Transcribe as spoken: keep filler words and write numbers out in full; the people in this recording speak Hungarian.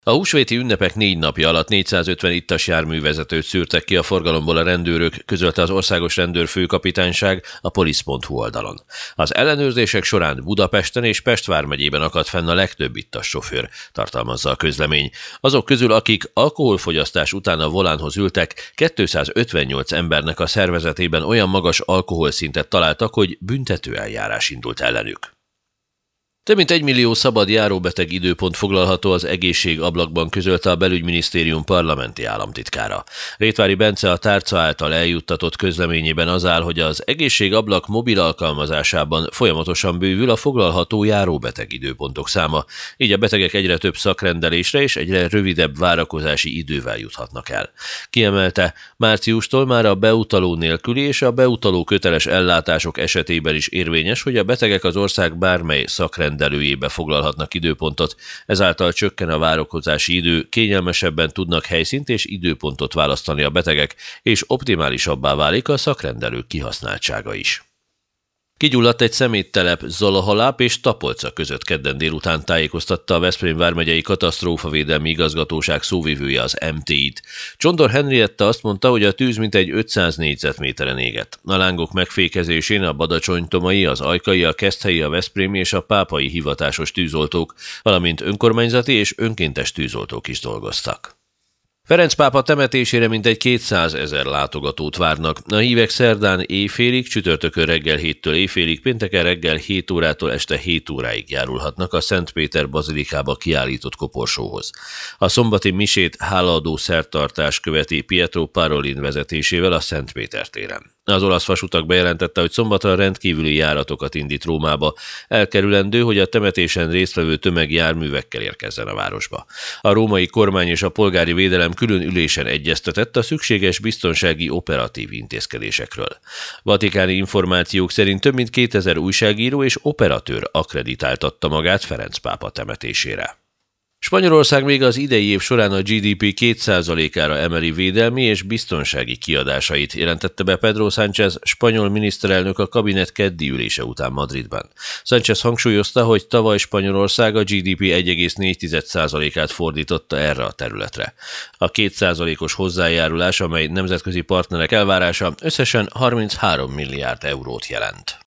A húsvéti ünnepek négy napja alatt négyszázötven ittas járművezetőt szűrtek ki a forgalomból a rendőrök, közölte az Országos Rendőrfőkapitányság a polisz pont hu oldalon. Az ellenőrzések során Budapesten és Pest vármegyében akadt fenn a legtöbb ittas sofőr, tartalmazza a közlemény. Azok közül, akik alkoholfogyasztás után a volánhoz ültek, kétszázötvennyolc embernek a szervezetében olyan magas alkoholszintet találtak, hogy büntetőeljárás indult ellenük. Több mint egy millió szabad járóbeteg időpont foglalható az egészségablakban, közölte a Belügyminisztérium parlamenti államtitkára. Rétvári Bence a tárca által eljuttatott közleményében az áll, hogy az egészségablak mobil alkalmazásában folyamatosan bővül a foglalható járóbeteg időpontok száma, így a betegek egyre több szakrendelésre és egyre rövidebb várakozási idővel juthatnak el. Kiemelte, márciustól már a beutaló nélküli és a beutaló köteles ellátások esetében is érvényes, hogy a betegek az ország bármely szakrendelésében rendelőjébe foglalhatnak időpontot, ezáltal csökken a várakozási idő, kényelmesebben tudnak helyszínt és időpontot választani a betegek, és optimálisabbá válik a szakrendelők kihasználtsága is. Kigyulladt egy szeméttelep Zalahaláp és Tapolca között kedden délután, tájékoztatta a Veszprém vármegyei katasztrófavédelmi igazgatóság szóvivője az em té í-t. Csondor Henrietta azt mondta, hogy a tűz mintegy ötszáz négyzetméteren égett. A lángok megfékezésén a badacsonytomai, az ajkai, a keszthelyi, a veszprémi és a pápai hivatásos tűzoltók, valamint önkormányzati és önkéntes tűzoltók is dolgoztak. Ferenc pápa temetésére mintegy kétszázezer látogatót várnak. A hívek szerdán éjfélig, csütörtökön reggel héttől éjfélig, pénteken reggel hét órától este hét óráig járulhatnak a Szent Péter bazilikába kiállított koporsóhoz. A szombati misét hálaadó szertartás követi Pietro Parolin vezetésével a Szent Péter téren. Az olasz vasutak bejelentette, hogy szombatra rendkívüli járatokat indít Rómába, elkerülendő, hogy a temetésen résztvevő tömeg járművekkel érkezzen a városba. A római kormány és a polgári védelem külön ülésen egyeztetett a szükséges biztonsági operatív intézkedésekről. Vatikáni információk szerint több mint kétezer újságíró és operatőr akkreditáltatta magát Ferenc pápa temetésére. Spanyolország még az idei év során a gé dé pé két százalékára emeli védelmi és biztonsági kiadásait, jelentette be Pedro Sánchez spanyol miniszterelnök a kabinet keddi ülése után Madridban. Sánchez hangsúlyozta, hogy tavaly Spanyolország a gé dé pé egy egész négy százalékát fordította erre a területre. A két százalékos hozzájárulás, amely nemzetközi partnerek elvárása, összesen harminchárom milliárd eurót jelent.